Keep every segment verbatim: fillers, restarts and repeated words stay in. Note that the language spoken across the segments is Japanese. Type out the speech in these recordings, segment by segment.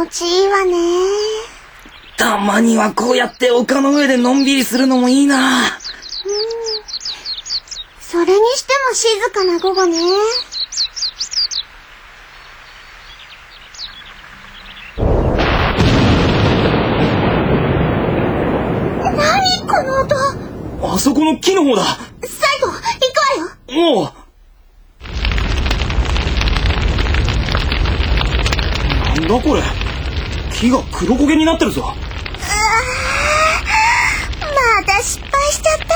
持ちいいわね。 たまにはこうやって丘の上でのんびりするのもいいな。うん。 それにしても静かな午後ね。何この音。 あそこの木の方だ。 サイド、行くわよ。 おう。なんだこれ。木が黒焦げになってるぞ。うわまた失敗しちゃった。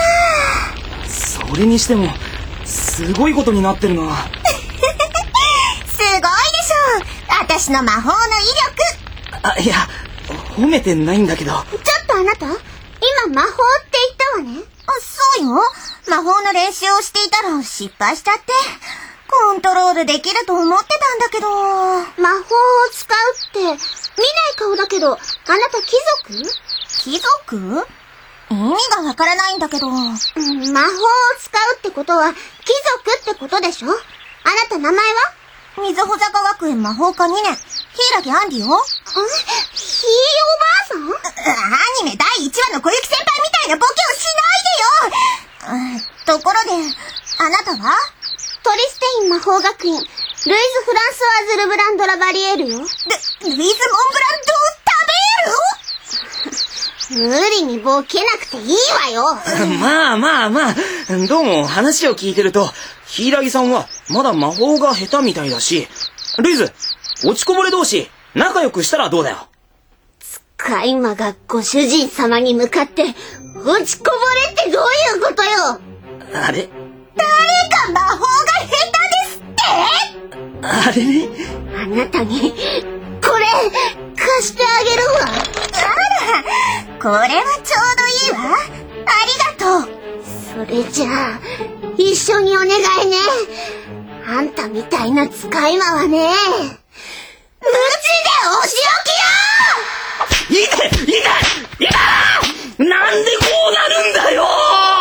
それにしてもすごいことになってるな。 すごいでしょ、私の魔法の威力。 あ、いや、褒めてないんだけど。ちょっとあなた、今魔法って言ったわね。あ、そうよ。魔法の練習をしていたら失敗しちゃって、コントロールできると思ってたんだけど。魔法を使うって見ない顔だけど、あなた貴族？貴族？意味がわからないんだけど。うん、魔法を使うってことは貴族ってことでしょ？あなた名前は？水穂坂学園魔法科にねん、柊杏里よ。え？ひいおばあさん？アニメだいいちわの小雪先輩みたいなボケをしないでよ。ところで、あなたは？トリステイン魔法学院、ルイズ・フランスワーズ・ルブランド・ラバリエールよ。ル、ルイズ・モンブランド・食べる？無理にボケなくていいわよ。 まあまあまあ、どうも話を聞いてると、柊さんはまだ魔法が下手みたいだし、ルイズ、落ちこぼれ同士仲良くしたらどうだよ。 使い魔がご主人様に向かって落ちこぼれってどういうことよ。 あれ、 誰が魔法が下手ですって？ あれね、 あなたにこれ貸してあげるわ。あら、これはちょうどいいわ。ありがとう。それじゃあ一緒にお願いね。あんたみたいな使い魔はね、無知でお仕置きよ。 いいね、いいね、いやー、なんでこうなるんだよ。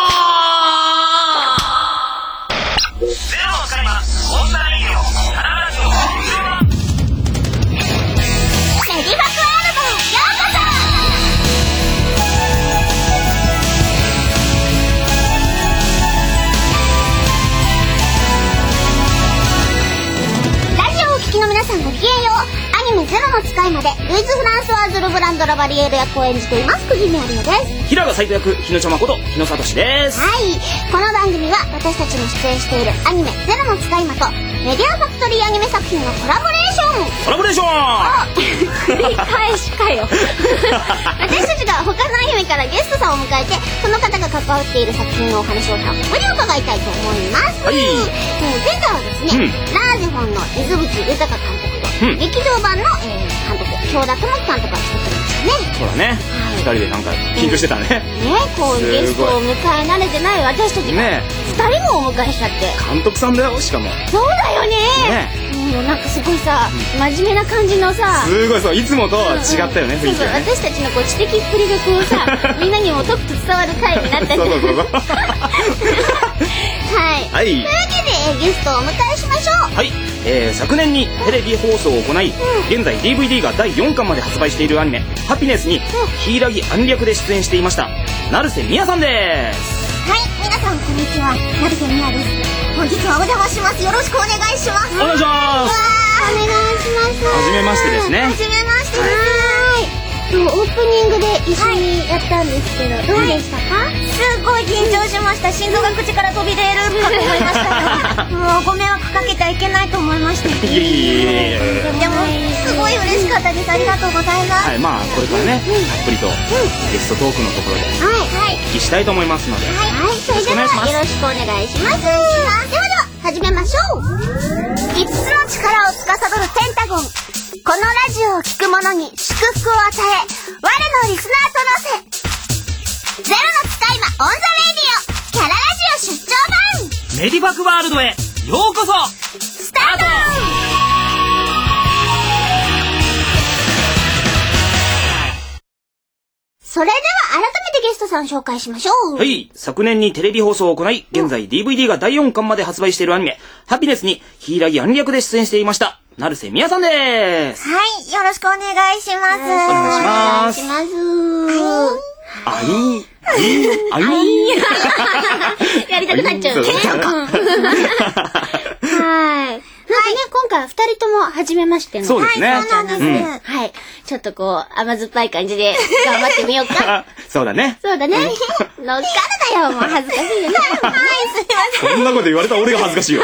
皆さんごきげんよう。アニメゼロの使い魔でルイズ・フランスワーズ・ルブランド・ラバリエール役を演じています久住有乃です。 平賀斉藤役日野ちゃまこと日野聡です。 はい、この番組は私たちの出演しているアニメゼロの使い魔とメディアファクトリーアニメ作品のコラボレーションコラボレーションあ繰り返しかよ私たちが他のアニメからゲストさんを迎えて、その方が関わっている作品のお話をたっぷり伺いたいと思います。はい、前回はですね、うん、ラーゼフォンの水口豊監督と、うん、劇場版の、えー、監督京田智樹監督が作ってましたね。 そうだね、はい、ふたりでなんか緊張してたね。ね、 こうゲストを迎え慣れてない私たちがね、ふたりもお迎えしちゃって。 監督さんだよ、しかも。 そうだよね。ね、もうなんかすごいさ、真面目な感じのさ、 すごい、そう、いつもと違ったよね、雰囲気がね。 私たちのこう知的っぷりがこうさみんなにもとくと伝わる回になったんじゃない。そうそうそうはい、はい、というわけでゲストをお迎えしましょう。 はい、えー、昨年にテレビ放送を行い、うん、現在 ディーブイディー がだいよんかんまで発売しているアニメハピネスに柊杏里役で出演していました成瀬美也さんです。 はい、皆さんこんにちは、成瀬美也です。本日はお邪魔します。よろしくお願いします。 お願いします。 お願いします。 はじめましてですね。 はじめまして。はい。オープニングで一緒にやったんですけど、はい、どうでしたか？すごい緊張しました。心臓が口から飛び出るかと思いましたもうご迷惑かけてはいけないと思いました。いえいえいえ。でもすごい嬉しかったです。ありがとうございます。 はい、まあこれからね、うん、たっぷりと、うん、ゲストトークのところでお聞きしたいと思いますので、はいはい、それではよろしくお願いします。ではでは始めましょう。いつつの力を司るペンタゴン。このラジオを聞く者に祝福を与え、我のリスナーと乗せ、ゼロの使い魔オンザレディオキャララジオ出張版メディバクワールドへようこそ。 スタート。それでは改めてゲストさん紹介しましょう。 はい、昨年にテレビ放送を行い、現在 ディーブイディー がだいよんかんまで発売しているアニメハピネスに柊杏里役で出演していました成瀬みやさんです。 はい、よろしくお願いします。お願いします。あいあいあいやりたくなっちゃうね。はい。なんかね、今回は二人とも初めましての。 そうですね。 はい、そうなんです。うん、 はい。ちょっとこう、甘酸っぱい感じで頑張ってみようか。 そうだね。 そうだね。乗っからだよ、もう恥ずかしいよね。はい、すいません。そんなこと言われたら俺が恥ずかしいよ。はい。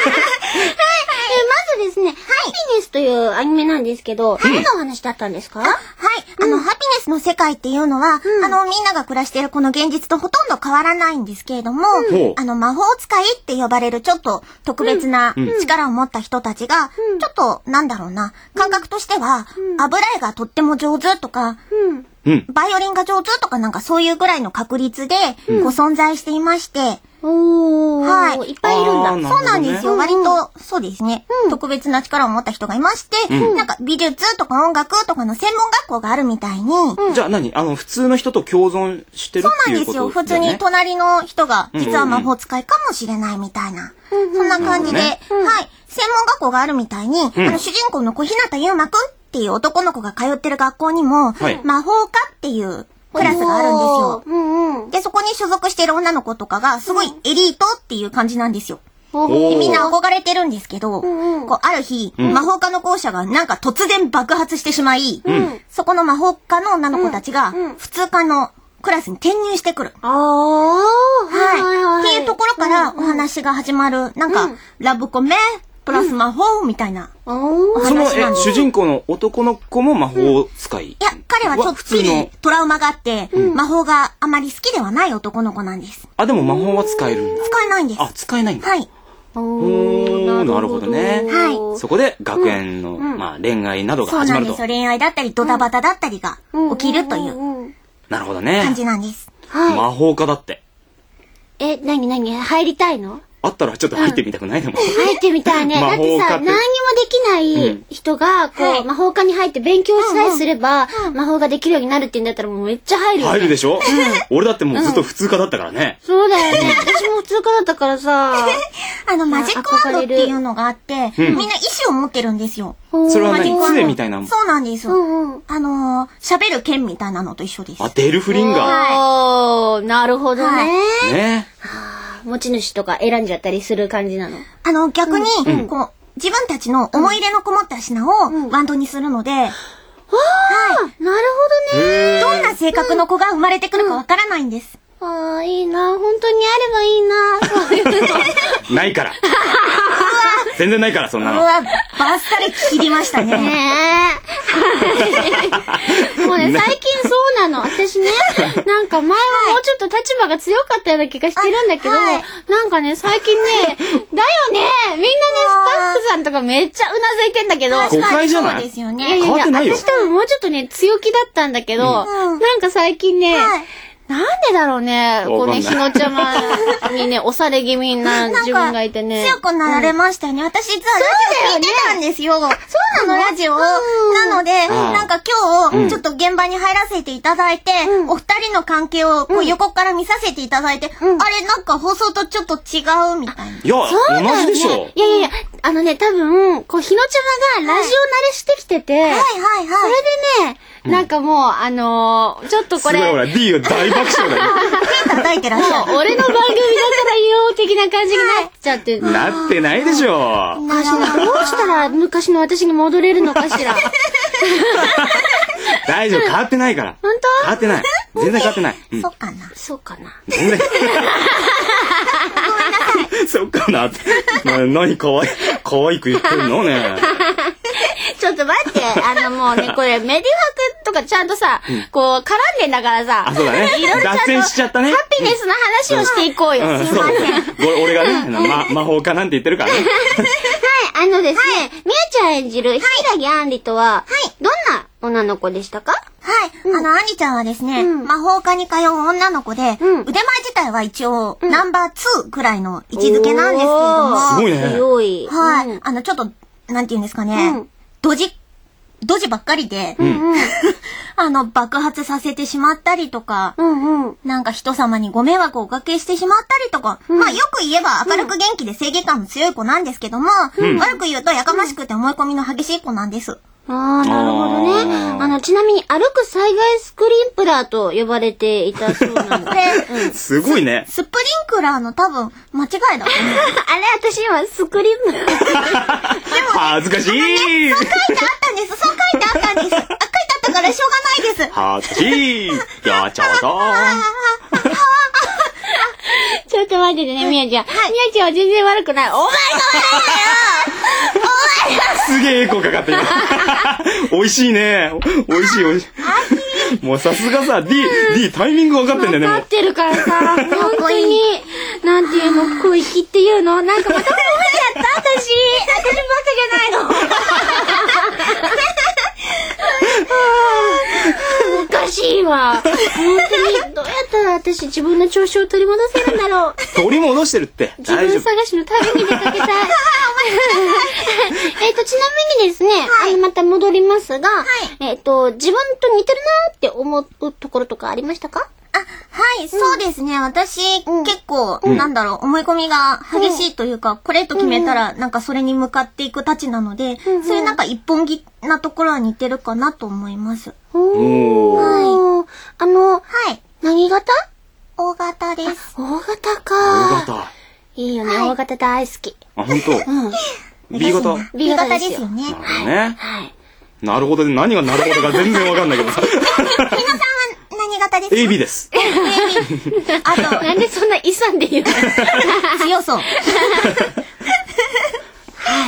まずですね、ハピネスというアニメなんですけど、どんなお話だったんですか？はい。 あの、ハピネスの世界っていうのは、あの、みんなが暮らしているこの現実とほとんど変わらないんですけれども、あの、魔法使いって呼ばれるちょっと特別な力を持った人たちが、ちょっと、なんだろうな、感覚としては、油絵がとっても上手とか、バイオリンが上手とかなんかそういうぐらいの確率で、ご存在していまして、 おー。はい。いっぱいいるんだ。 ね、そうなんですよ。割と、そうですね、うん。特別な力を持った人がいまして、うん、なんか美術とか音楽とかの専門学校があるみたいに。 うん、じゃあ何あの、普通の人と共存してるっていうこと、ね、 そうなんですよ。普通に隣の人が実は魔法使いかもしれないみたいな。うんうん、そんな感じで、ね、はい。専門学校があるみたいに、うん、あの、主人公の小日向優馬くんっていう男の子が通ってる学校にも、はい、魔法科っていうクラスがあるんですよ。うんうん、で、そこに所属している女の子とかが、すごいエリートっていう感じなんですよ。でみんな憧れてるんですけど、うんうん、こう、ある日、うん、魔法科の校舎がなんか突然爆発してしまい、うん、そこの魔法科の女の子たちが、普通科のクラスに転入してくる。ああ、 はい。っていうところからお話が始まる、なんか、うん、ラブコメ、プラス魔法みたいなお話なんです。 その主人公の男の子も魔法使い、うん、 いや、彼はちょっぴりトラウマがあって、うん、魔法があまり好きではない男の子なんです。 あ、でも魔法は使えるんだ。 使えないんです。 あ、使えないんだ。 はい。 おー、なるほどね。はい。そこで学園の、うん、まあ恋愛などが始まると。 そうなんですよ。恋愛だったりドタバタだったりが起きるという。 なるほどね。 感じなんです。 はい。魔法家だって。 え、なになに入りたいの？ あったらちょっと入ってみたくないの、うん、 入ってみたいね。だってさ、何にもできない人が、こう、うん、魔法科に入って勉強さえすれば、うん、魔法ができるようになるって言うんだったらもうめっちゃ入るよ、ね。 入るでしょ、うん、俺だってもうずっと普通科だったからね。 そうだよね。私も普通科だったからさ。 あの、マジックワンドっていうのがあって、みんな意志を持ってるんですよ。 それは何？杖みたいな。 そうなんです。うんうん、あのー、喋る剣みたいなのと一緒です。 あ、デルフリンガー。 はい、なるほどね。はい、 ね。 持ち主とか選んじゃったりする感じなの？ あの、逆に、うん、こう、自分たちの思い入れのこもった品をワンドにするので、うん、はい。 なるほどね。 どんな性格の子が生まれてくるかわからないんです。 うん、ああ、いいな。本当にあればいいな。そういうの。ないから。全然ないから、そんなの。 うわ、バッサリ切りましたね。 ねえ。もうね、最近そうなの。私ね、なんか前はもうちょっと立場が強かったような気がしてるんだけど、はい、なんかね、最近ね、だよね、みんなね、スタッフさんとかめっちゃうなずいてんだけど、 誤解じゃない？ そうですよね。 いやいやいや、私多分もうちょっとね、強気だったんだけど、うん、なんか最近ね、はい、なんでだろうね、こうね、ひのちゃまにね、押され気味な自分がいてね。 強くなられましたよね。うん、私実はラジオ聞いてたんですよ。そうなのラジオ。なので、なんか今日、ちょっと現場に入らせていただいて、うん、お二人の関係をこう横から見させていただいて、うん、あれなんか放送とちょっと違うみたいな。 いや、同じでしょ。 いやいやいや、あのね、多分、こう、ひのちゃまがラジオ慣れしてきてて、はいはいはい。それでね、なんかもう、あのー、ちょっとこれ。 すごいほら、D が大爆笑だよ。 手叩いてらっしゃる。 俺の番組だからいいよ、的な感じになっちゃって。 なってないでしょ。 おかしな。どうしたら昔の私に戻れるのかしら。 大丈夫、変わってないから。 本当？ 変わってない。全然変わってない。 うん、そうかな。 そうかな。 全然。そうかなって。何かわいい、かわいく言ってるのね。 ちょっと待って、あのもうね、これメディファクとかちゃんとさ、うん、こう絡んでんだからさ、 あ、そうだね。 いろいろちゃんと脱線しちゃったね。 ハピネスの話をしていこうよ。うん、すいません。 俺がね、ま、魔法家なんて言ってるからね。 はい、あのですね、みやちゃん演じる柊木杏里とは、はい、どんな女の子でしたか？ はい、うん、あの、杏里ちゃんはですね、うん、魔法科に通う女の子で、うん、腕前自体は一応、うん、ナンバーツーくらいの位置づけなんですけれども、 すごいね。 強い。 はい、うん、あの、ちょっと、なんて言うんですかね、うん、ドジっドジばっかりで、うんうん、あの、爆発させてしまったりとか、うんうん、なんか人様にご迷惑をおかけしてしまったりとか、うん、まあよく言えば明るく元気で正義感の強い子なんですけども、うん、悪く言うとやかましくて思い込みの激しい子なんです。 ああ、なるほどね。あの、ちなみに歩く災害スクリンプラーと呼ばれていたそうなので、 うん、すごいね。 スプリンクラーの多分間違いだね。 あれ、私今スクリンプラー。でも、ね、 恥ずかしい、 ね。そう書いてあったんです。そう書いてあったんです。あ、書いてあったからしょうがないです。 恥ずかしい。やっちゃおうと。 ちょっと待っててね、みやちゃん。はい、みやちゃんは全然悪くない。お前が悪いんだよ。お前がすげえエコーかかってる。美味しいね。美味しい美味しい。もうさすがさ、D、D タイミング分かってんだよね。 分かってるからさ、本当に、なんていうの、小粋っていうのなんかまた褒めちゃった、私。私バカじゃないの。おかしいわ。本当に、どうやったら私自分の調子を取り戻せるんだろう。 取り戻してるって。 自分探しの旅に出かけたい。えっと、ちなみにですね、はい、あの、また戻りますが、はい、えっと、自分と似てるなって思うところとかありましたか？ あ、はい、うん、そうですね。私、うん、結構、うん、なんだろう、思い込みが激しいというか、うん、これと決めたら、なんかそれに向かっていくたちなので、うん、そういうなんか一本気なところは似てるかなと思います。 おー。はい。あの、はい。何型？ 大型です。 大型か。 大型。 いいよね、はい、大型大好き。 あ、ほんと？うん。B 型？ B 型ですよね。 なるほどね。はい。なるほどで、何がなるほどか全然わかんないけどさ。 皆さんは何型ですか？ エービー です。エービー。あと、なんでそんな遺産で言うの？ 強そう。はい。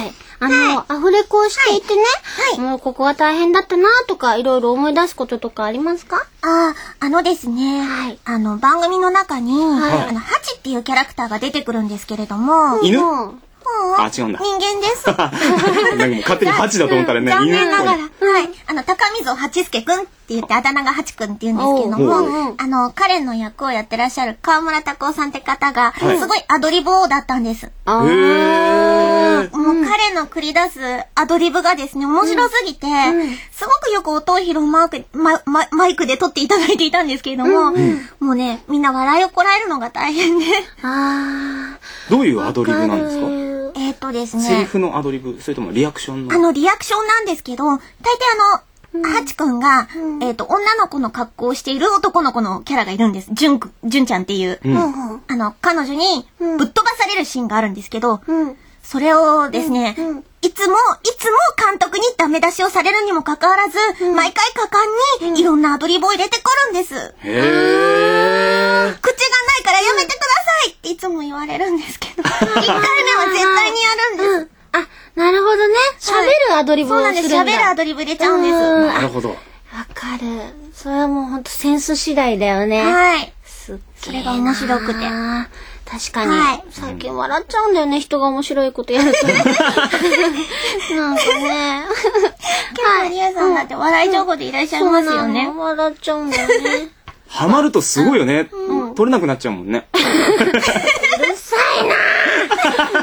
あの、はい、アフレコをしていてね、はい、もうここは大変だったなとか、いろいろ思い出すこととかありますか？ ああ、あのですね、はい、あの、番組の中に、はい、あの、ハチっていうキャラクターが出てくるんですけれども、 犬？あ、違うんだ。 人間です。 なんかもう勝手にハチだと思ったらね、 残念ながら。はい。あの、高溝八助くんって言って、あだ名がハチくんって言うんですけども、あの、彼の役をやってらっしゃる川村拓夫さんって方が、すごいアドリブ王だったんです。へー。もう彼の繰り出すアドリブがですね、面白すぎて、すごくよく音を拾うマーク、ま、ま、マイクで撮っていただいていたんですけれども、もうね、みんな笑いをこらえるのが大変で。 あー。どういうアドリブなんですか？ えっとですね。 セリフのアドリブ、それともリアクションの？ あの、リアクションなんですけど、大抵あの、ハチくんが、うん、えっと、女の子の格好をしている男の子のキャラがいるんです。ジュンく、ジュンちゃんっていう。うん、あの、彼女にぶっ飛ばされるシーンがあるんですけど、うん、それをですね、うんうん、いつも、いつも監督にダメ出しをされるにもかかわらず、うん、毎回果敢にいろんなアドリブを入れてくるんです。へー。口がないからやめてくださいっていつも言われるんですけど、いっかいめは絶対にやるんです。うん、 あ、なるほどね。喋るアドリブをするんだ。 そうなんです。喋るアドリブ入れちゃうんです。 なるほど。わかる。それはもうほんとセンス次第だよね。 はい。 すっげえ。 それが面白くて。 確かに、はい。最近笑っちゃうんだよね、人が面白いことやると。なんかね。 結構リアさんだって笑い上手でいらっしゃいますよね。 うん、笑っちゃうんだよね。 ハマるとすごいよね。うん、取れなくなっちゃうもんね。 うるさいなおいかりちゃん。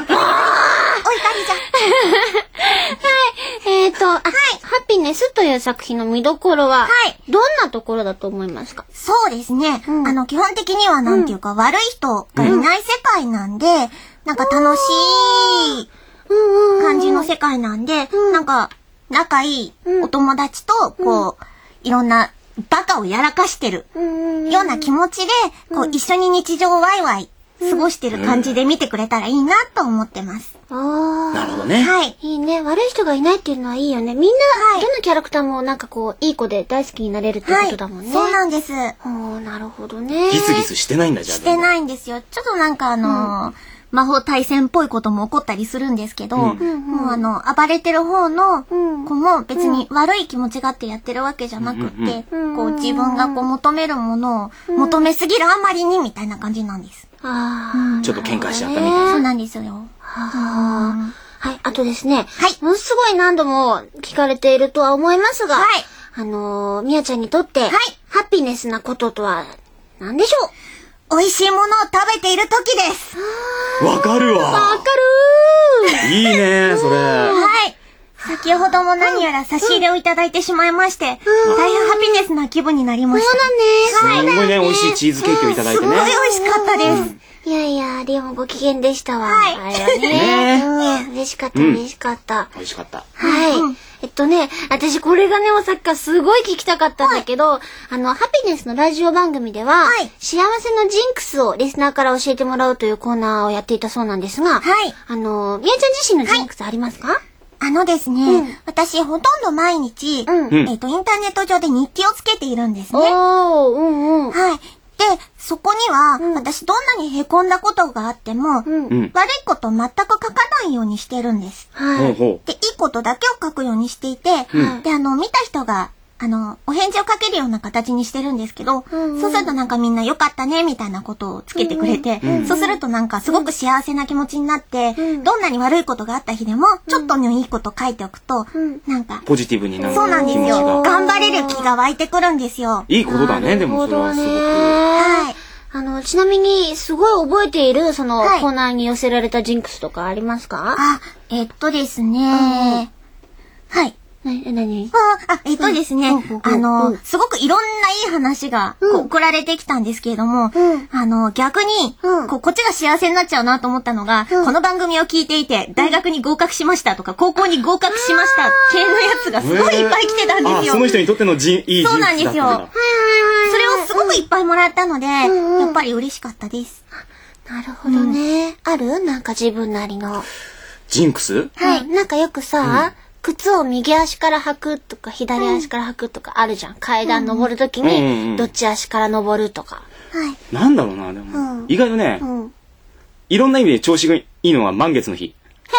はい。えっと、あ、はい。ハピネスという作品の見どころは、はい。どんなところだと思いますか？ そうですね。うん、あの、基本的にはなんていうか、うん、悪い人がいない世界なんで、うん、なんか楽しい感じの世界なんで、うん、なんか、仲いいお友達と、こう、いろんな、バカをやらかしてるような気持ちで、こう一緒に日常をワイワイ過ごしてる感じで見てくれたらいいなと思ってます。 ああ。なるほどね。 はい。いいね。悪い人がいないっていうのはいいよね。みんな、どのキャラクターもなんかこう、いい子で大好きになれるってことだもんね。 そうなんです。 おー、なるほどね。 ギスギスしてないんだじゃあ。 してないんですよ。ちょっとなんかあのー、魔法対戦っぽいことも起こったりするんですけど、うん、もうあの、暴れてる方の子も別に悪い気持ちがあってやってるわけじゃなくて、うん、こう自分がこう求めるものを求めすぎるあまりにみたいな感じなんです。 あちょっと喧嘩しちゃったみたいな。 そうなんですよ。 ははい、あとですね、はい、ものすごい何度も聞かれているとは思いますが、はい、あのー、みやちゃんにとって、はい、ハッピネスなこととは何でしょう？ 美味しいものを食べている時です。 わかるわ。 わかるー。いいね、それ。 はい。先先ほども何やら差し入れをいただいてしまいまして、大変ハピネスな気分になりました。 そうだね。すごいね、美味しいチーズケーキをいただいてね。 すごい美味しかったです。 いやいや、リオもご機嫌でしたわ。 はい。 あれはね。うん。嬉しかった、嬉しかった。 美味しかった。 はい。えっとね、私これがね、さっきからすごい聞きたかったんだけど、あの、ハピネスのラジオ番組では、幸せのジンクスをリスナーから教えてもらうというコーナーをやっていたそうなんですが、はい。あの、みやちゃん自身のジンクスありますか？ あのですね、私ほとんど毎日、えっと、インターネット上で日記をつけているんですね。 おー、うんうん。 はい。で、そこには、うん、私どんなに凹んだことがあっても、うん、悪いこと全く書かないようにしてるんです。はい。で、いいことだけを書くようにしていて、うん、で、あの、見た人が、あの、お返事を書けるような形にしてるんですけど、うんうん、そうするとなんかみんな良かったね、みたいなことをつけてくれて、うんうん、そうするとなんかすごく幸せな気持ちになって、うん、どんなに悪いことがあった日でも、ちょっとのいいこと書いておくと、うん、なんか、 ポジティブになる。 そうなんですよ。頑張れる気が湧いてくるんですよ。 いいことだね、でもそれはすごく。 はい。あの、ちなみに、すごい覚えている、その、はい、コーナーに寄せられたジンクスとかありますか？ あ、えっとですね、うん、はい。 な、なに？ あ、えっとですね、うん、あの、うん、すごくいろんないい話が、こう、送られてきたんですけれども、うん、あの、逆に、うん、こう、こっちが幸せになっちゃうなと思ったのが、うん、この番組を聞いていて、大学に合格しましたとか、高校に合格しました系のやつがすごいいっぱい来てたんですよ。 あ、その人にとってのじいい人そうなんですよ。はいはいはい。それをすごくいっぱいもらったので、うん、やっぱり嬉しかったです。 なるほどね。うん、ある？なんか自分なりの。 ジンクス？ はい。なんかよくさ、うん靴を右足から履くとか左足から履くとかあるじゃん。階段登るときにどっち足から登るとか。 はい。 なんだろうな、でも。意外とね、いろんな意味で調子がいいのは満月の日。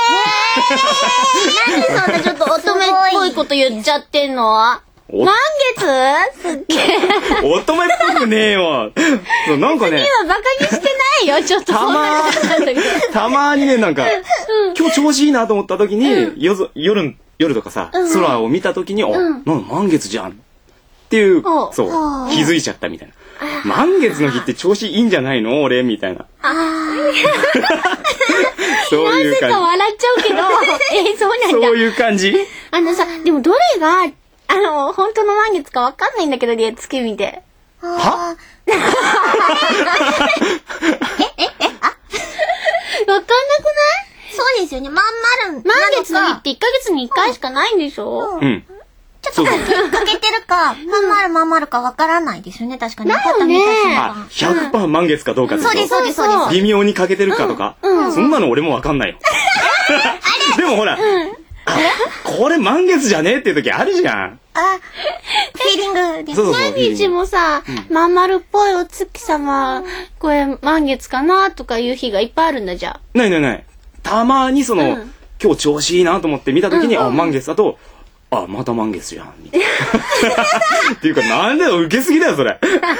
へーなんでそんなちょっと乙女っぽいこと言っちゃってんの？満月？すっげえ。 乙女っぽくねえよ。そうなんかね。 今バカにしてないよ、ちょっと。 たまー、たまーにね、なんか、今日調子いいなと思った時に、夜、夜、夜とかさ、空を見た時に、あ、なん満月じゃんっていう、そう、気づいちゃったみたいな。満月の日って調子いいんじゃないの俺みたいな。そういう感じ。 なぜか笑っちゃうけど、え、そうなんだ。 そういう感じ。 あのさ、でもどれが、あの、本当の満月かわかんないんだけど、月見て。 はえ、え、え、あわかんなくない？ そうですよね。まん丸。 満月の日っていっかげつにいっかいしかないんでしょ？ うん。 ちょっとかけてるか、まん丸まん丸かわからないですよね。確かに。 だよね。 あ、ひゃくパーセント 満月かどうかってこと？ そうです、そうです、そうです。 微妙にかけてるかとか。そんなの俺もわかんないよ。でもほら、これ満月じゃねえっていう時あるじゃん。 あ、フィーリングです。 毎日もさ、まん丸っぽいお月様、これ満月かなとかいう日がいっぱいあるんだじゃ。 ないないない。たまにその、今日調子いいなと思って見た時に、あ、満月だと、あ、また満月じゃん。っていうか、なんだよ、受けすぎだよ、それ。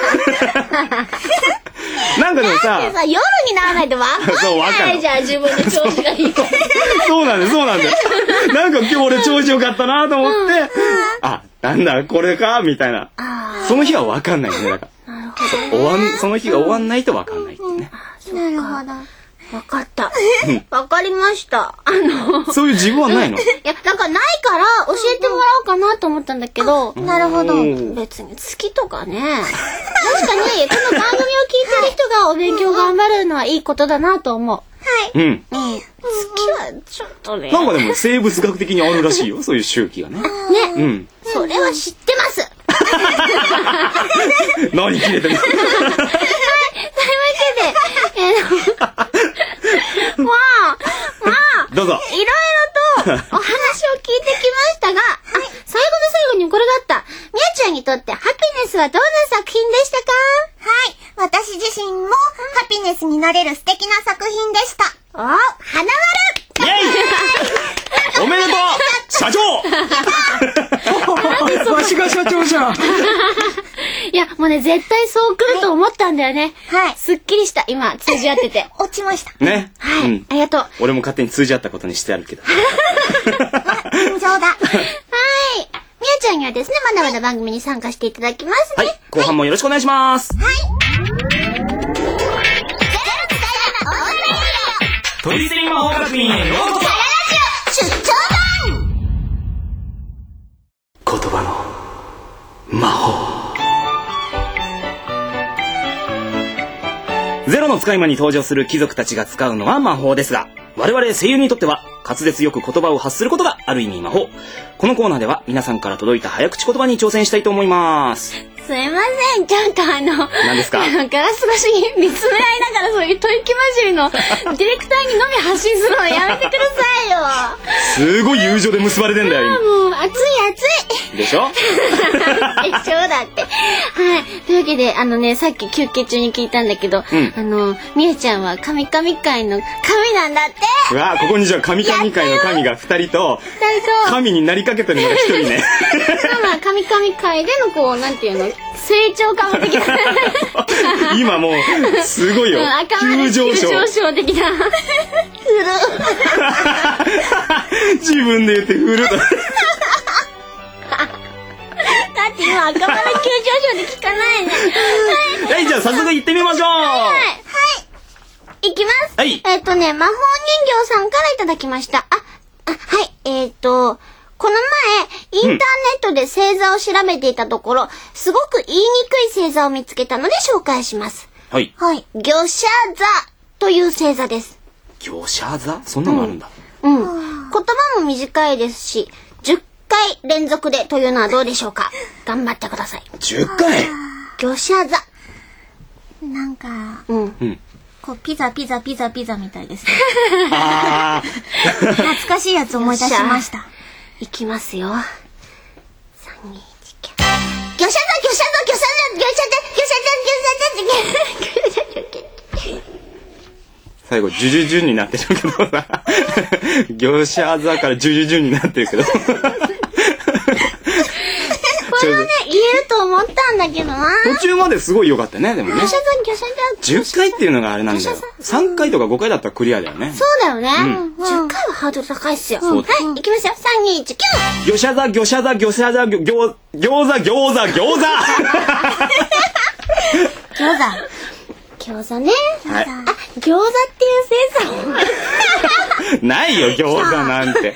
なんかでもさ、 なんでさ、夜にならないとわかんないじゃん、自分の調子がいい。 そうなんだよ、そうなんだよ。なんか今日俺調子よかったなと思って、あ、なんだ、これか、みたいな。その日はわかんないね、だから。なるほど。終わん、その日が終わんないとわかんないってね。 なるほど。 わかった。わかりました。あの。 そういう自分はないの？いや、なんかないから教えてもらおうかなと思ったんだけど。 なるほど。 別に月とかね。確かに、この番組を聞いてる人がお勉強頑張るのはいいことだなと思う。はい。 うん。 月はちょっとね。 なんかでも生物学的にあるらしいよ、そういう周期がね。ね。 うん。それは知ってます。 何切れてるの？はい。というわけで、えー、まあ、まあ、 どうぞ。 いろいろとお話を聞いてきましたが、はい、最後の最後にこれがあった。みやちゃんにとってハピネスはどんな作品でしたか？ はい。私自身もハピネスになれる素敵な作品でした。 お、花丸イェイおめでとう社長わしが社長じゃん。 いや、もうね、絶対そう来ると思ったんだよね。 はい。 すっきりした、今、通じ合ってて。 落ちました。 ね。 はい。うん、ありがとう。 俺も勝手に通じ合ったことにしてあるけど。 緊張だ。はい。みやちゃんにはですね、まだまだ番組に参加していただきますね。 はい。後半もよろしくお願いします。 はい。 トリセリ魔法学院へようこそ。 出張版の使い魔に登場する貴族たちが使うのは魔法ですが、我々声優にとっては滑舌よく言葉を発することがある意味魔法。このコーナーでは皆さんから届いた早口言葉に挑戦したいと思います。 すいません、ちょっとあの、 何ですか？ ガラス越しに見つめ合いながらそういう吐息混じりのディレクターにのみ発信するのやめてくださいよ。 すごい友情で結ばれてんだよ今。 もう熱い熱いでしょ？ でしょだって。はい。というわけで、あのね、さっき休憩中に聞いたんだけど、うん、あの、みえちゃんは神々界の神なんだって。 うわ、ここにじゃあ神々界の神が二人と、二人と、神になりかけてるのが一人ね。 まあ、神々界でのこう、なんていうの、成長感的な。 今もう、すごいよ。急上昇。急上昇的な。ふる。 自分で言ってふると。 だって今赤羽急上昇で聞かないね。 はい、じゃあ早速行ってみましょう。 はい。いきます。 はい。 えっとね、魔法人形さんからいただきました。あ、あはい。えっと、この前、インターネットで星座を調べていたところ、うん、すごく言いにくい星座を見つけたので紹介します。 はい。 はい。魚舎座という星座です。 魚舎座？そんなのあるんだ。 うん。うん、言葉も短いですし、じゅっかい連続でというのはどうでしょうか。頑張ってください。 じゅっかい？ 魚舎座。 なんか、 うん。うん。 こうピザピザピザピザみたいですね。ああ。懐かしいやつ思い出しました。 いきますよ。さん、に、いち、きゅう。魚舎座魚舎座魚舎座魚舎座魚舎座魚舎座魚舎座最後、ジュジュジュンになってるけどさ。魚舎座からジュジュジュンになってるけど。 これはね、言えると思ったんだけどな。 途中まですごい良かったね、でもね。 魚舎座魚舎座じゅっかいっていうのがあれなんだよ。さんかいとかごかいだったらクリアだよね。 そうだよね。じゅっかいはハードル高いっすよ。はい、いきますよ。さん、に、いち、きゅう。 魚舎座魚舎座魚舎座餃子餃子餃子餃子餃子餃子ね。はい、あ、餃子っていう星座もないよ、餃子なんて。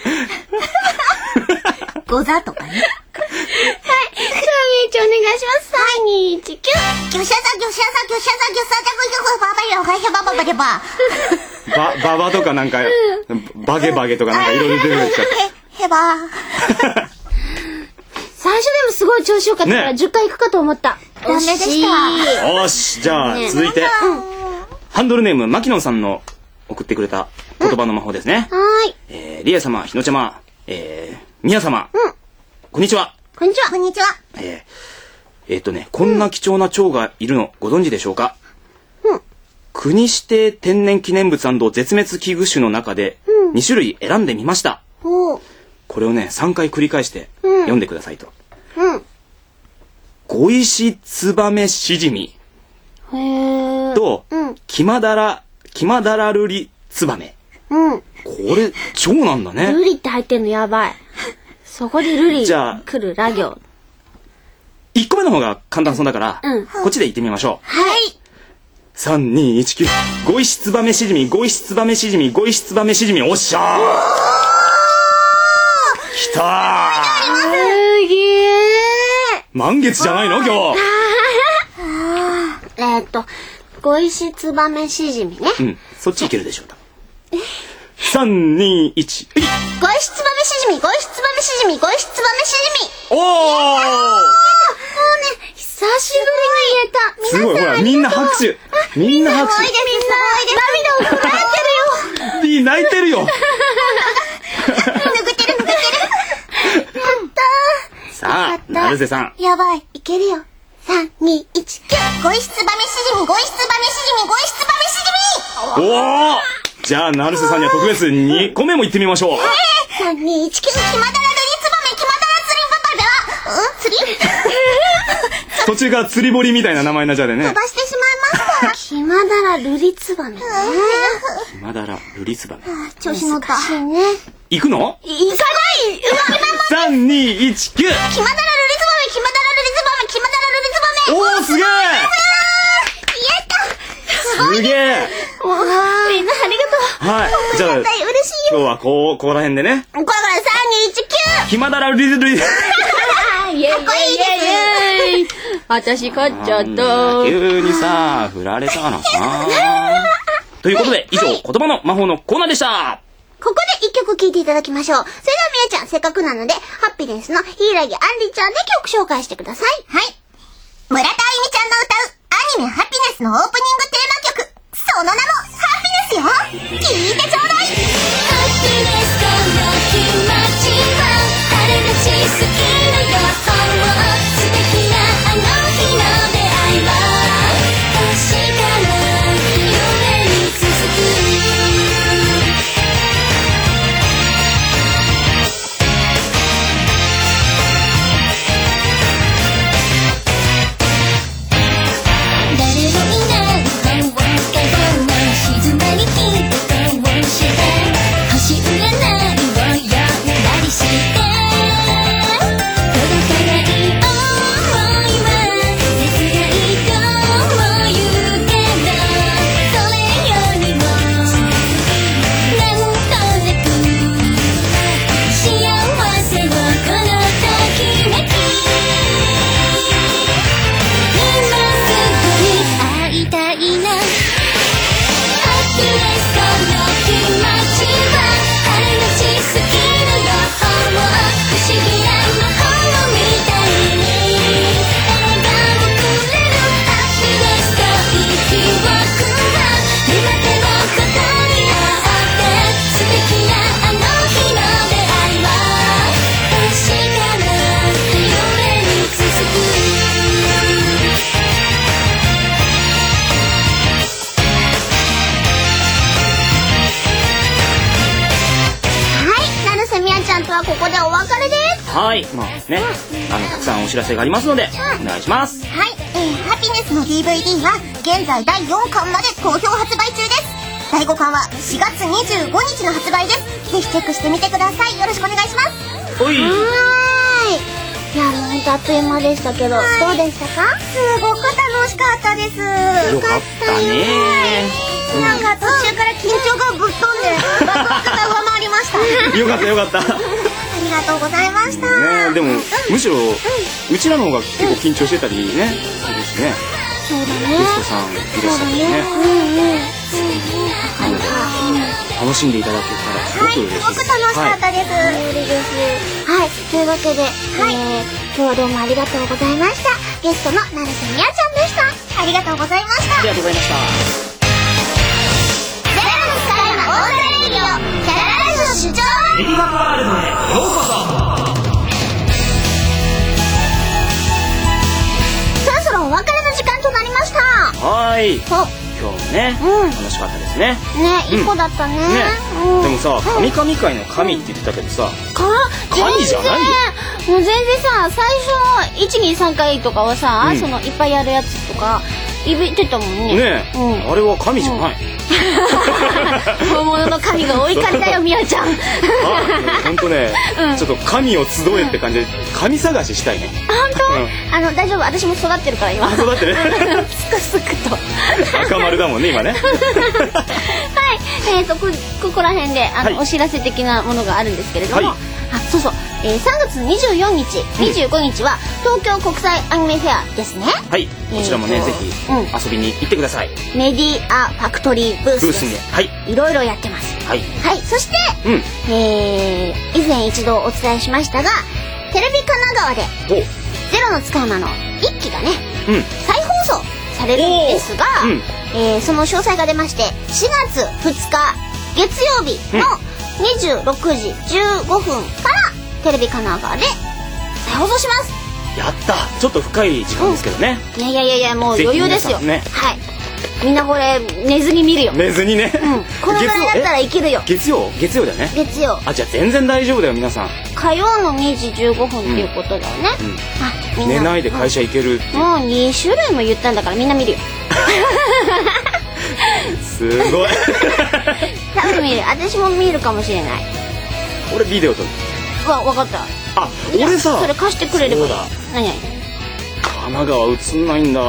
餃子とかね。はい。じゃあ、 みえちゃんお願いします。さん、に、いち、きゅう。 魚舎座魚舎座魚舎座魚舎座魚舎座ババヨガヘバババレバ。 バ、ババとかなんか、バゲバゲとかなんかいろいろ出てきちゃった。 ヘバ。 最初でもすごい調子よかったからじゅっかい行くかと思った。 ダメでした。 よし、じゃあ続いて、ハンドルネームマキノンさんの送ってくれた言葉の魔法ですね。 はい。 えー、リエ様、ひのちゃま、えー、みや様、うん、こんにちは。 こんにちは。 こんにちは。 えー、えー、っとね、こんな貴重な蝶がいるのご存知でしょうか？うん。国指定天然記念物&絶滅危惧種の中でに種類選んでみました。うん。これをね、さんかい繰り返して読んでくださいと。うん。ゴイシツバメシジミ。へー。と、うん、キマダラ、キマダラルリツバメ。うん。これ、蝶なんだね。 ルリって入ってんのやばい。そこでルリ来るラ行。 いっこめの方が簡単そうだから、うん、こっちで行ってみましょう。 はい。 さん、に、いち、きゅう。ゴイシツバメシジミ、ゴイシツバメシジミ、ゴイシツバメシジミ。おっしゃー。きたー。 すげー。 満月じゃないの今日。 えっと、ゴイシツバメシジミね。 うん、そっちいけるでしょう。さん、に、いち。 ゴイシツバメシジミ、ゴイシツバメシジミ、ゴイシツバメシジミ。 おー。もうね、 久しぶりに言えた。 すごい、ほら、みんな拍手。みんな拍手。 みんな涙をこらえてるよ。 ビー泣いてるよ。 ぬぐってるぬぐってる。やったー。さあ、成瀬さん。 やばい、いけるよ。さん、に、いち、きゅう。 ゴイシツバメシジミ、ゴイシツバメシジミ、ゴイシツバメシジミ。 おー。じゃあ、成瀬さんには特別にこめも行ってみましょう。えー、さん、に、いち、きゅう。 キマダラルリツバメ、キマダラ釣りババでは、うん、釣り途中から釣り堀みたいな名前になっちゃってね。 飛ばしてしまいました。 キマダラルリツバメね。 キマダラルリツバメ。 調子乗った。 難しいね。 行くの？ 行かない。 さん、に、いち、きゅう。 キマダラルリツバメ、キマダラルリツバメ、キマダラルリツバメ。 おー、すげー。すげえ。 みんなありがとう。 はい。じゃあ、 嬉しいよ。 今日はこう、ここら辺でね。 これからさん、に、いち、きゅう。 キマダラルリズルリ。 かっこいいです。 私勝っちゃった。 急にさ、振られたからさ。ということで、以上、言葉の魔法のコーナーでした。 ここで一曲聴いていただきましょう。それではみやちゃん、せっかくなので、ハッピネスの柊あんりちゃんで曲紹介してください。はい。村田あゆみちゃんの歌うアニメハピネスのオープニングテーマ曲、その名もハピネスよ。聴いてちょうだい。ハピネスこの気持ちは晴れのち好きの予報を素敵なあの日の出会いは確かな夢に続く。 はい、まあね、あのたくさんお知らせがありますので、うん、お願いします。 はい、えー、ハピネスの ディーブイディー は現在だいよんかんまで好評発売中です。だいごかんはしがつにじゅうごにちの発売です。ぜひチェックしてみてください。よろしくお願いします。 おい。 はーい。いや、もうほんとあっという間でしたけど、どうでしたか？すごく楽しかったです。 よかったね。 なんか途中から緊張がぶっ飛んで、ワクワクが上回りました。 よかったよかった。 ありがとうございました。 ね、でも、うん、むしろ、うん、うちらの方が結構緊張してたりね、するしね。 そうだね。 ゲストさんいらっしゃってね。楽しんでいただけたらすごく嬉しいです。 はい、すごく楽しかったです。はい、はい、というわけで、はい、えー、今日はどうもありがとうございました。ゲストの成瀬みやちゃんでした。ありがとうございました。 ありがとうございました。 ゼロのスカイのオーダーレディオ、キャラライズの主張。 レディバックワールドへようこそ。 そろそろお別れの時間となりました。 はい。今日もね、うん、楽しかったですね。 ね、いっこだったね。ね、 うん、でもさ、神々界の神って言ってたけどさ、 か神じゃないよ。 もう全然さ、最初いちにさんかいとかはさ、うん、そのいっぱいやるやつとか言ってたもんね。 ね、うん、あれは神じゃない。 本物の神がお怒りだよ、みやちゃん。 本当ね、うん、ちょっと神を集えって感じで神探ししたいね。 本当？あの大丈夫、私も育ってるから今。 育ってる。 すくすくと。 赤丸だもんね今ね。はい、 えーとこここら辺であの、はい、お知らせ的なものがあるんですけれども、はい、あ、そうそう、えー、さんがつにじゅうよっか、にじゅうごにちは東京国際アニメフェアですね。 はい、こちらもね、ぜひ遊びに行ってください。 メディアファクトリーブースです。ブースで、はい、いろいろやってます。はい、はい、そして、うん、えー、以前一度お伝えしましたが、テレビ神奈川でゼロの使い魔のいっきがね、うん、再放送されるんですが、うん、えー、その詳細が出まして、しがつふつか月曜日のにじゅうろくじじゅうごふんからテレビ神奈川で再放送します。 やった。ちょっと深い時間ですけどね。 うん、いやいやいや、もう余裕ですよ。ね、はい。みんなこれ寝ずに見るよ。 寝ずにね。 うん。このぐらいだったらいけるよ。 月曜、月曜だよね。 月曜。 あ、じゃあ全然大丈夫だよ皆さん。 火曜のにじじゅうごふんっていうことだよね。うん。うん、 あ、みんな寝ないで会社行けるっていう。 もうにしゅるいも言ったんだからみんな見るよ。 すごい。 多分見る。私も見るかもしれない。 俺ビデオ撮る。 わ、わかった。 あ、俺さ、 それ貸してくれればいい。何々。 神奈川映んないんだ。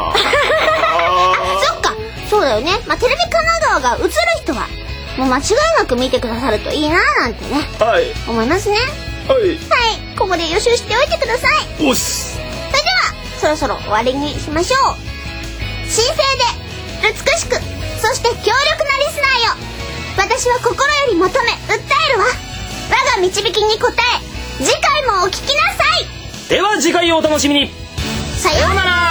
そっか、そうだよね。まあ、テレビ神奈川が映る人はもう間違いなく見てくださるといいななんてね、はい、思いますね。 はい、はい、 ここで予習しておいてください。 おっす。 それではそそろそろ終わりにしましょう。神聖で美しく、そして強力なリスナーよ、私は心より求め訴えるわ。我が導きに応え、次回もお聞きなさい。 では次回をお楽しみに。 さようなら。